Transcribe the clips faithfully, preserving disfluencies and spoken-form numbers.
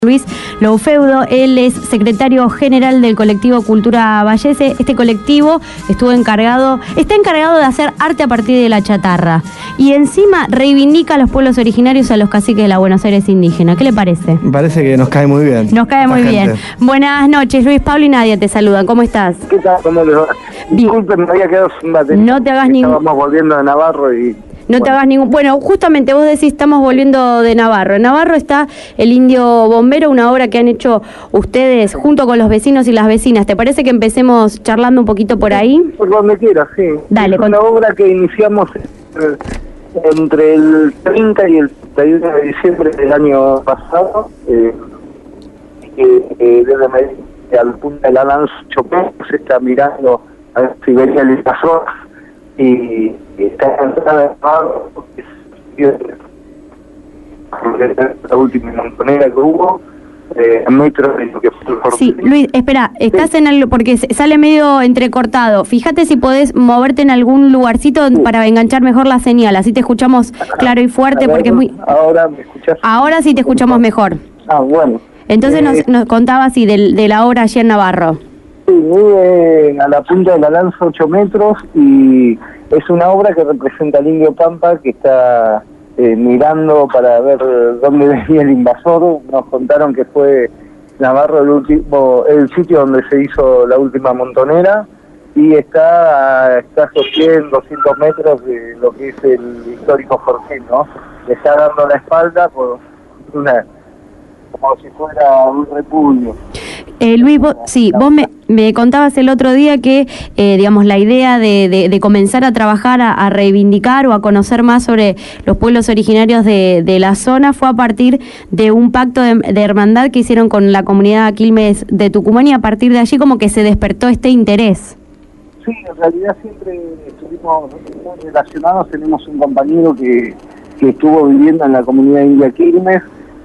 Luis Loufeudo, él es secretario general del colectivo Cultura Vallese. Este colectivo estuvo encargado, está encargado de hacer arte a partir de la chatarra y encima reivindica a los pueblos originarios, a los caciques de la Buenos Aires indígena. ¿Qué le parece? Me parece que nos cae muy bien. Nos cae muy gente. bien. Buenas noches, Luis. Pablo y Nadia te saludan. ¿Cómo estás? ¿Qué tal? ¿Cómo les va? Disculpen, me había quedado sin batería. No te hagas ningún... Estábamos volviendo de Navarro y... No bueno. te hagas ningún... Bueno, justamente vos decís, estamos volviendo de Navarro. En Navarro está El Indio Bombero, una obra que han hecho ustedes junto con los vecinos y las vecinas. ¿Te parece que empecemos charlando un poquito por ahí? Por donde quieras, sí. Dale. Es una con... obra que iniciamos eh, entre el treinta y el treinta y uno de diciembre del año pasado. Eh, que eh, desde Medellín al punta de la lanza Chopin se está mirando a Siberia y las horas. Y está entrada de Navarro, la última montonera que hubo, eh, a metros de lo que fue el Sí, Luis, espera, estás sí. en algo, porque sale medio entrecortado. Fíjate si podés moverte en algún lugarcito sí. para enganchar mejor la señal, así te escuchamos claro y fuerte, ver, porque es muy... Ahora me escuchás. Ahora sí te escuchamos mejor. Ah, bueno. Entonces eh, nos, nos contaba así de, de la obra allí en Navarro. Sí, mide a la punta de la lanza ocho metros y es una obra que representa al indio Pampa que está eh, mirando para ver dónde venía el invasor. Nos contaron que fue Navarro el último, el sitio donde se hizo la última montonera y está a escasos cien, doscientos metros de lo que es el histórico Fortín, ¿no? Le está dando la espalda por una... como si fuera un repudio. Eh, Luis, vos, sí, vos me, me contabas el otro día que, eh, digamos, la idea de, de, de comenzar a trabajar, a, a reivindicar o a conocer más sobre los pueblos originarios de, de la zona fue a partir de un pacto de, de hermandad que hicieron con la comunidad Quilmes de Tucumán y a partir de allí como que se despertó este interés. Sí, en realidad siempre estuvimos relacionados, tenemos un compañero que, que estuvo viviendo en la comunidad india Quilmes.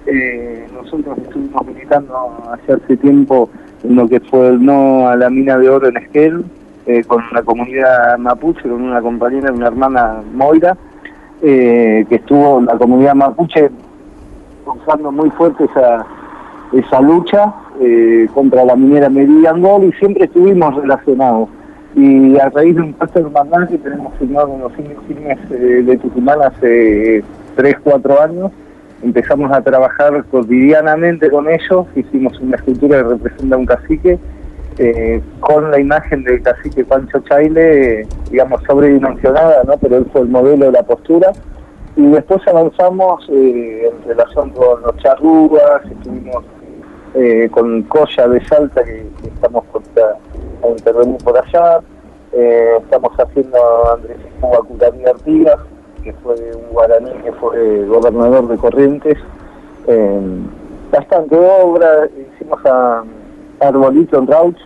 Eh, nosotros estuvimos militando hace hace tiempo en lo que fue el no a la mina de oro en Esquel, eh, con la comunidad mapuche, con una compañera, una hermana Moira, eh, que estuvo en la comunidad mapuche usando muy fuerte esa esa lucha eh, contra la minera Medellín y siempre estuvimos relacionados. Y a raíz de un pacto de hermandad que tenemos firmado con los indios Quilmes eh, de Tucumán hace tres, cuatro años, empezamos a trabajar cotidianamente con ellos, hicimos una escultura que representa un cacique, eh, con la imagen del cacique Pancho Chaile, eh, digamos, sobredimensionada, ¿no? Pero él fue el modelo de la postura, y después avanzamos eh, en relación con los charrúas, estuvimos eh, con Colla de Salta, que, que estamos contra, a intervenir por allá, eh, estamos haciendo Andrés Cucaría Artigas, que fue un guaraní que fue gobernador de Corrientes, eh, bastante obra, hicimos a, a Arbolito en Rauch,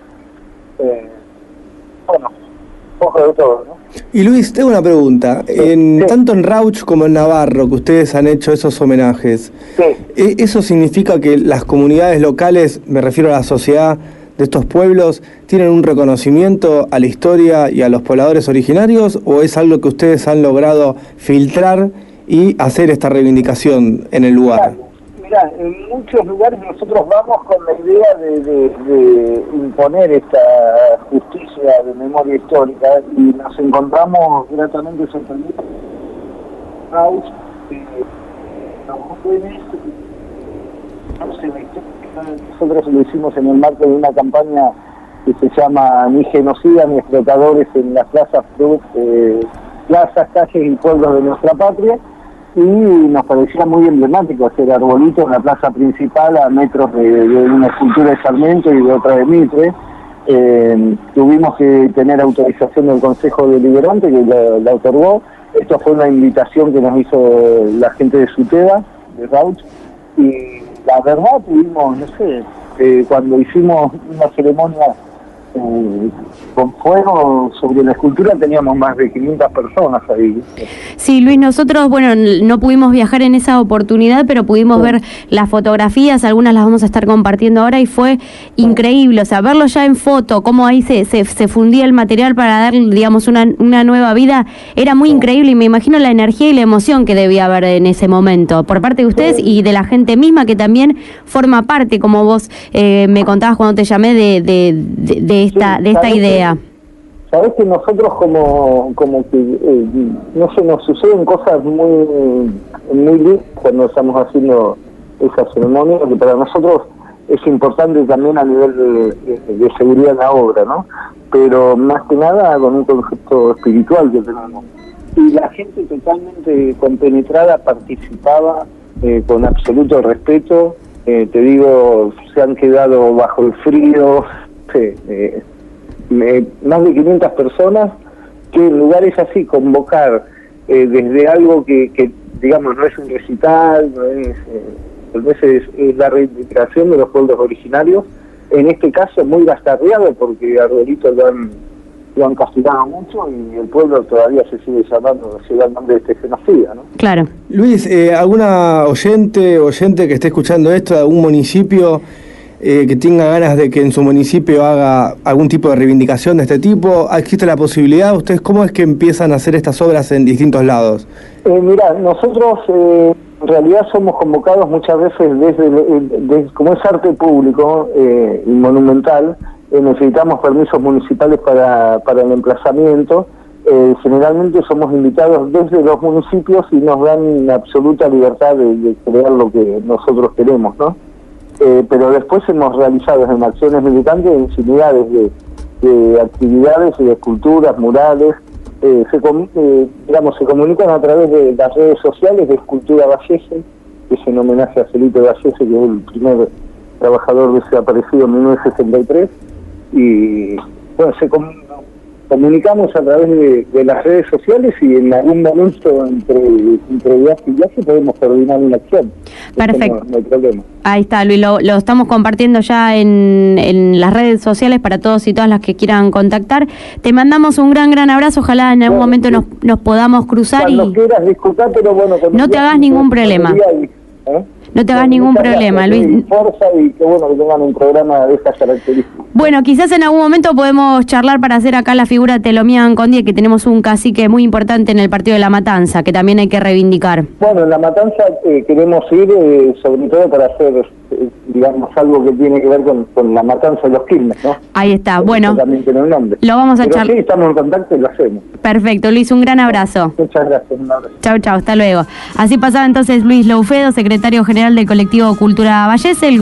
eh, bueno, un poco de todo, ¿no? Y Luis, tengo una pregunta, sí, en, sí. tanto en Rauch como en Navarro, que ustedes han hecho esos homenajes, sí. ¿eso significa que las comunidades locales, me refiero a la sociedad de estos pueblos, tienen un reconocimiento a la historia y a los pobladores originarios, o es algo que ustedes han logrado filtrar y hacer esta reivindicación en el lugar? Mirá, en muchos lugares nosotros vamos con la idea de, de, de imponer esta justicia de memoria histórica y nos encontramos gratamente sorprendidos. Nosotros lo hicimos en el marco de una campaña que se llama Ni genocida ni explotadores en las plazas, eh, plazas, calles y pueblos de nuestra patria, y nos parecía muy emblemático hacer Arbolito en la plaza principal a metros de, de una escultura de Sarmiento y de otra de Mitre. Eh, tuvimos que tener autorización del Consejo Deliberante que la, la otorgó. Esto fue una invitación que nos hizo la gente de Suteba, de Rauch, y la verdad tuvimos, no sé, eh, cuando hicimos una ceremonia eh, con fuego sobre la escultura teníamos más de quinientas personas ahí. Sí, Luis, nosotros, bueno, no pudimos viajar en esa oportunidad, pero pudimos sí. ver las fotografías, algunas las vamos a estar compartiendo ahora, y fue sí. increíble, o sea, verlo ya en foto, cómo ahí se, se, se fundía el material para darle, digamos, una, una nueva vida, era muy sí. increíble, y me imagino la energía y la emoción que debía haber en ese momento, por parte de ustedes sí. y de la gente misma, que también forma parte, como vos eh, me contabas cuando te llamé, de, de, de, de esta, sí, de esta idea. Sabés que nosotros como como que eh, no sé, nos suceden cosas muy muy lindas cuando estamos haciendo esa ceremonia, que para nosotros es importante también a nivel de, de, de seguridad en la obra, ¿no? Pero más que nada con un concepto espiritual que tenemos. Y la gente totalmente compenetrada participaba eh, con absoluto respeto. Eh, te digo, se han quedado bajo el frío. Sí, eh, Eh, más de quinientas personas, que en lugares así convocar eh, desde algo que, que digamos no es un recital, no es, eh, es, es la reivindicación de los pueblos originarios, en este caso muy bastardeado porque a Arbolito lo han, lo han castigado mucho y el pueblo todavía se sigue llamando, se da el nombre de este genocida, ¿no? Claro. Luis, eh, ¿alguna oyente, oyente que esté escuchando esto de algún municipio Eh, que tenga ganas de que en su municipio haga algún tipo de reivindicación de este tipo? ¿Existe la posibilidad? ¿Ustedes cómo es que empiezan a hacer estas obras en distintos lados? Eh, mira, nosotros eh, en realidad somos convocados muchas veces desde, desde como es arte público eh, y monumental, eh, necesitamos permisos municipales para, para el emplazamiento. Eh, generalmente somos invitados desde los municipios y nos dan absoluta libertad de, de crear lo que nosotros queremos, ¿no? Eh, pero después hemos realizado en acciones militantes infinidades de, de actividades y de esculturas, murales, eh, se, eh, digamos, se comunican a través de las redes sociales de Escultura Vallese, que es en homenaje a Felipe Vallese, que es el primer trabajador desaparecido en mil novecientos sesenta y tres, y bueno, se comunica. Comunicamos a través de, de las redes sociales y en algún momento entre, entre viaje y viaje podemos coordinar una acción. Perfecto. No, no hay problema. Ahí está, Luis, lo, lo estamos compartiendo ya en, en las redes sociales para todos y todas las que quieran contactar. Te mandamos un gran, gran abrazo, ojalá en algún bueno, momento sí. nos, nos podamos cruzar. Cuando y quieras disculpar, pero bueno... No te hagas ningún problema. Y, ¿eh? No te hagas bueno, ningún problema, gracias, Luis. Fuerza y qué bueno que tengan un programa de estas características. Bueno, quizás en algún momento podemos charlar para hacer acá la figura de Telomián Condie, que tenemos un cacique muy importante en el partido de La Matanza, que también hay que reivindicar. Bueno, en La Matanza eh, queremos ir eh, sobre todo para hacer, eh, digamos, algo que tiene que ver con, con La Matanza de los Quilmes, ¿no? Ahí está, porque bueno. También tiene un nombre. Lo vamos a charlar. Sí, estamos en contacto y lo hacemos. Perfecto, Luis, un gran abrazo. Muchas gracias, un abrazo. Chau, chau, hasta luego. Así pasaba entonces Luis Loufedo, secretario general del colectivo Cultura Vallese.